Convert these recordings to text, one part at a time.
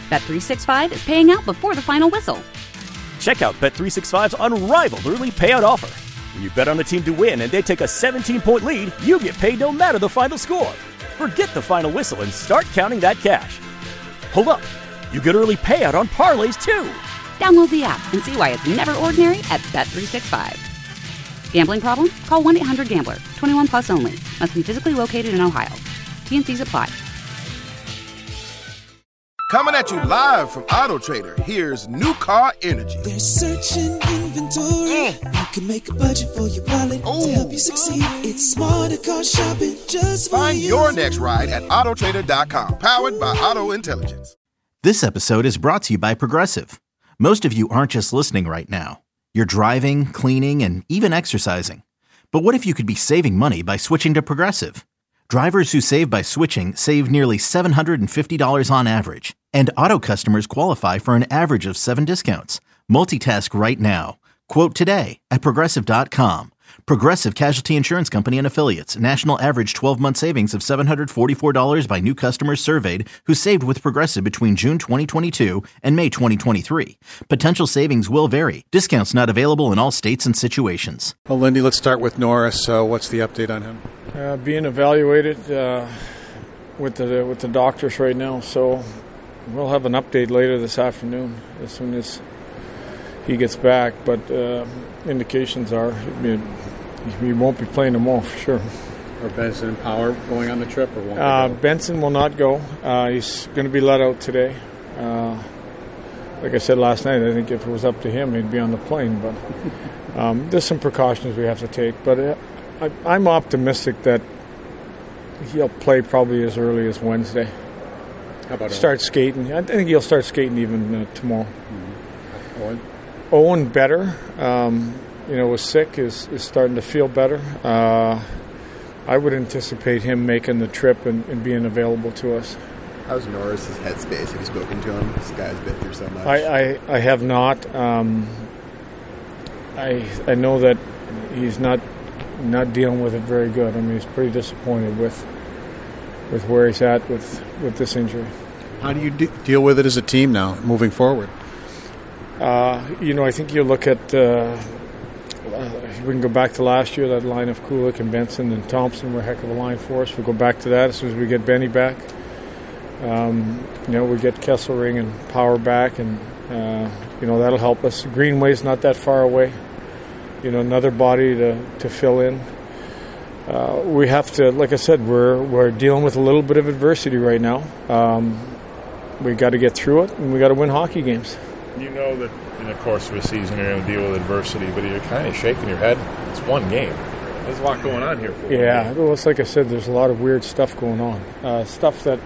Bet365 is paying out before the final whistle. Check out Bet365's unrivaled early payout offer. When you bet on a team to win and they take a 17-point lead, you get paid no matter the final score. Forget the final whistle and start counting that cash. Hold up. You get early payout on parlays, too. Download the app and see why it's never ordinary at Bet365. Gambling problem? Call 1-800-GAMBLER. 21 plus only. Must be physically located in Ohio. T&Cs apply. Coming at you live from Auto Trader, here's New Car Energy. They're searching inventory. You can make a budget for your wallet to help you succeed. It's smarter car shopping just for Find you. your next ride at autotrader.com. Powered by Auto Intelligence. This episode is brought to you by Progressive. Most of you aren't just listening right now. You're driving, cleaning, and even exercising. But what if you could be saving money by switching to Progressive? Drivers who save by switching save nearly $750 on average. And auto customers qualify for an average of 7 discounts. Multitask right now. Quote today at Progressive.com. Progressive Casualty Insurance Company and Affiliates. National average 12-month savings of $744 by new customers surveyed who saved with Progressive between June 2022 and May 2023. Potential savings will vary. Discounts not available in all states and situations. Well, Lindy, let's start with Norris. What's the update on him? Being evaluated with the doctors right now, so we'll have an update later this afternoon as soon as he gets back. But indications are he won't be playing tomorrow for sure. Are Benson and Power going on the trip, or won't they go? Benson will not go. He's going to be let out today. Like I said last night, I think if it was up to him, he'd be on the plane. But there's some precautions we have to take. But I'm optimistic that he'll play probably as early as Wednesday. How about start skating? I think he'll start skating even tomorrow. Owen? Owen better. Was sick, is starting to feel better. I would anticipate him making the trip and being available to us. How's Norris's headspace? Have you spoken to him? This guy's been through so much. I have not. I know that he's not dealing with it very good. I mean, he's pretty disappointed with where he's at with this injury. How do you deal with it as a team now, moving forward? I think you look at, we can go back to last year, that line of Kulik and Benson and Thompson were a heck of a line for us. We'll go back to that as soon as we get Benny back. We get Kesselring and Power back, and, that'll help us. Greenway's not that far away. Another body to fill in. We have to, like I said, we're dealing with a little bit of adversity right now. We got to get through it, and we got to win hockey games. You know that in the course of a season you're going to deal with adversity, but you're kind of shaking your head. It's one game. There's a lot going on here for you. Yeah, well, it's like I said, there's a lot of weird stuff going on. Stuff that,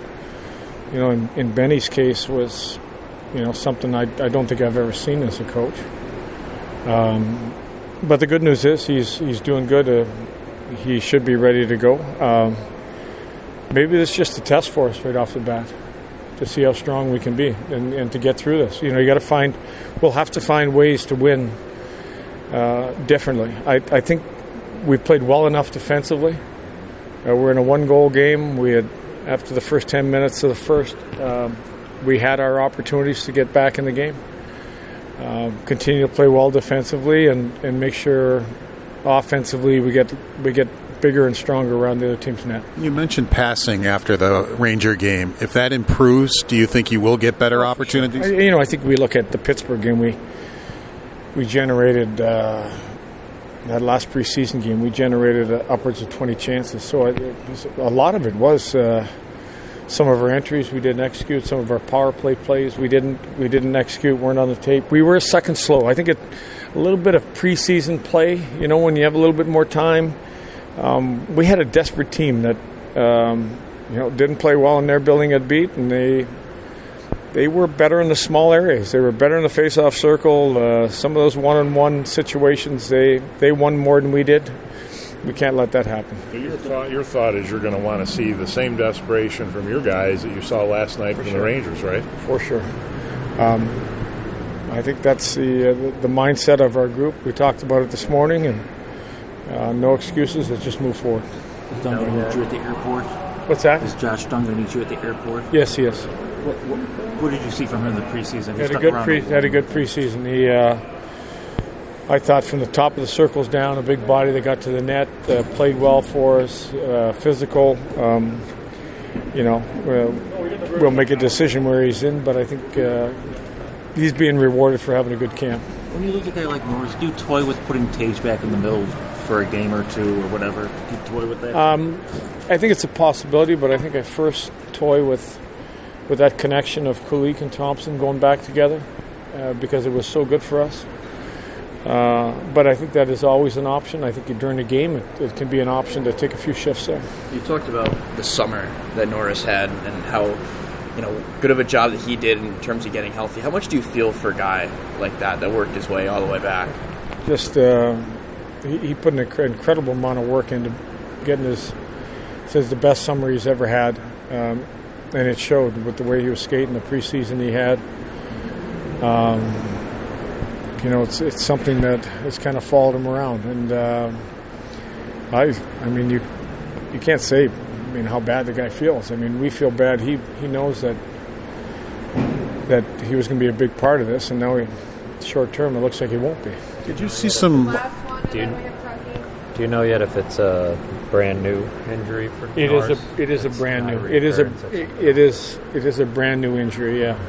in Benny's case was, something I don't think I've ever seen as a coach. But the good news is he's doing good. He should be ready to go. Maybe this is just a test for us right off the bat to see how strong we can be and to get through this. We'll have to find ways to win differently. I think we played well enough defensively. We're in a one-goal game. We had, after the first 10 minutes of the first, we had our opportunities to get back in the game. Continue to play well defensively and make sure offensively we get bigger and stronger around the other team's net. You mentioned passing after the Ranger game. If that improves, do you think you will get better opportunities? Sure. I think we look at the Pittsburgh game. We generated that last preseason game. We generated upwards of 20 chances. So a lot of it was some of our entries we didn't execute. Some of our power play plays we didn't execute. Weren't on the tape. We were a second slow. I think a little bit of preseason play. When you have a little bit more time. We had a desperate team that didn't play well in their building at beat, and they were better in the small areas. They were better in the face-off circle. Some of those one-on-one situations, they won more than we did. We can't let that happen. So your thought is you're going to want to see the same desperation from your guys that you saw last night from the Rangers, right? For sure. I think that's the mindset of our group. We talked about it this morning, and no excuses. Let's just move forward. Is Dunn going to meet you at the airport? What's that? Is Josh Dunn going to meet you at the airport? Yes, he is. What did you see from him in the preseason? Had a good preseason. He, I thought, from the top of the circles down, a big body that got to the net, played well for us, physical. We'll make a decision where he's in, but I think he's being rewarded for having a good camp. When you look at a guy like Norris, do you toy with putting Tage back in the middle for a game or two or whatever? Do you toy with that? I think it's a possibility, but I think I first toy with that connection of Kulich and Thompson going back together because it was so good for us. But I think that is always an option. I think during the game it can be an option to take a few shifts there. You talked about the summer that Norris had and how good of a job that he did in terms of getting healthy. How much do you feel for a guy like that worked his way all the way back? Just he put an incredible amount of work into getting says the best summer he's ever had, and it showed with the way he was skating, the preseason he had. It's something that has kind of followed him around, and I mean you can't say how bad the guy feels. I mean, we feel bad. He knows that he was going to be a big part of this, and now short term it looks like he won't be. Did you see some? Do you know yet if it's a brand new injury for Norris? It is a brand new. It is a brand new injury. Yeah.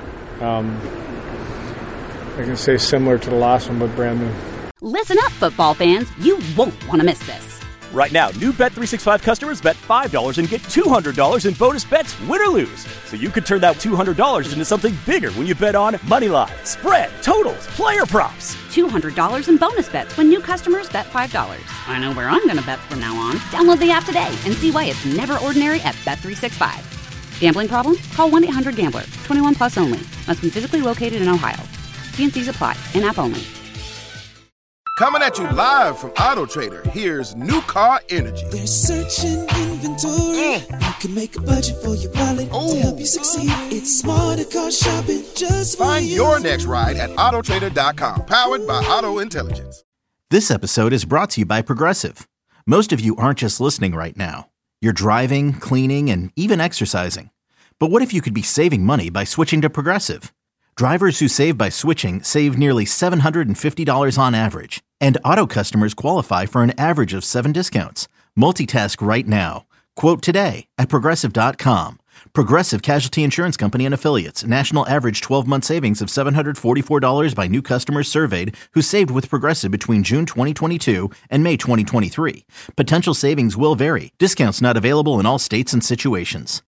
I can say similar to the last one, but brand new. Listen up, football fans. You won't want to miss this. Right now, new Bet365 customers bet $5 and get $200 in bonus bets, win or lose. So you could turn that $200 into something bigger when you bet on money line, spread, totals, player props. $200 in bonus bets when new customers bet $5. I know where I'm going to bet from now on. Download the app today and see why it's never ordinary at Bet365. Gambling problem? Call 1-800-GAMBLER. 21 plus only. Must be physically located in Ohio. T&Cs apply. In-app only. Coming at you live from Auto Trader, here's New Car Energy. They're searching inventory. You can make a budget for your wallet to help you succeed. It's smarter car shopping just for Find you. your next ride at autotrader.com. Powered by Auto Intelligence. This episode is brought to you by Progressive. Most of you aren't just listening right now. You're driving, cleaning, and even exercising. But what if you could be saving money by switching to Progressive? Drivers who save by switching save nearly $750 on average, and auto customers qualify for an average of 7 discounts. Multitask right now. Quote today at Progressive.com. Progressive Casualty Insurance Company and Affiliates. National average 12-month savings of $744 by new customers surveyed who saved with Progressive between June 2022 and May 2023. Potential savings will vary. Discounts not available in all states and situations.